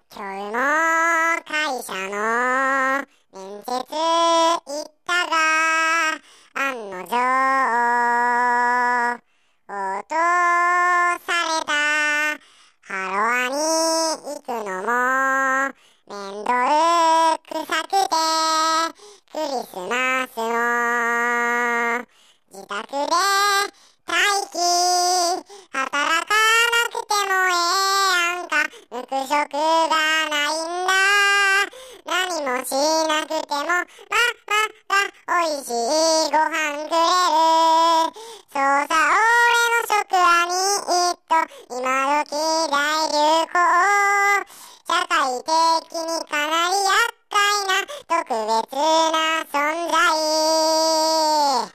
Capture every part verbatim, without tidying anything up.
今日の会社の面接行ったが、案の定落とされた。ハロワに行くのもめんどくさくて、クリスマスの自宅で待機。働かなくてもええやんか、復職がないんだ。何もしなくてもママが美味しいご飯くれる。そうさ、俺の職場に一と今時大流行。社会的にかなり厄介な特別な存在。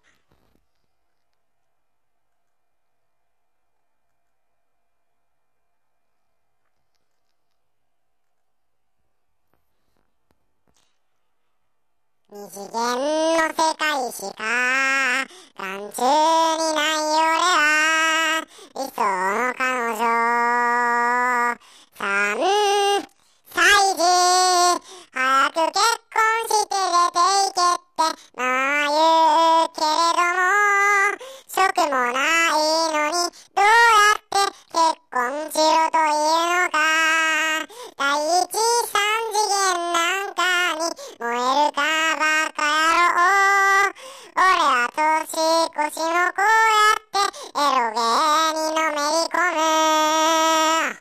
二次元の世界しか眼中にない俺は理想の彼女。さんさい児、早く結婚して出ていけってまあ言うけれども、職もないのにどうやって結婚しろというのか。第一三次元なんかに燃えるかバカ野郎。俺は年越しもこうやってエロゲーにのめり込む。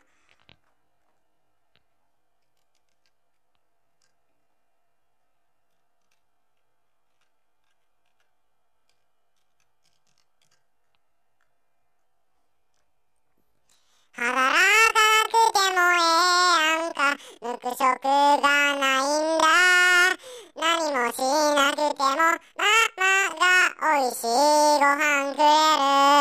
働かなくてもええやんか、復職がないんだ。何もしなくてもママが美味しいご飯くれる。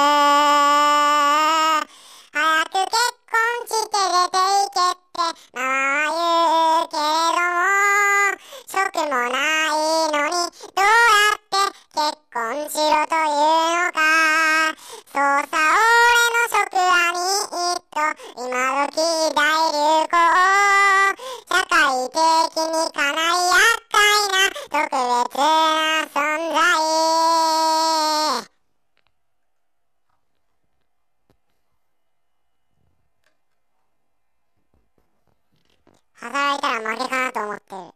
早く結婚して出ていけってママは言うけれども、職もないのにどうやって結婚しろというのか。そうさ、俺の職場に一と今時大流行。社会的にかなり厄介な特別な存在。働いたら負けかなと思ってる。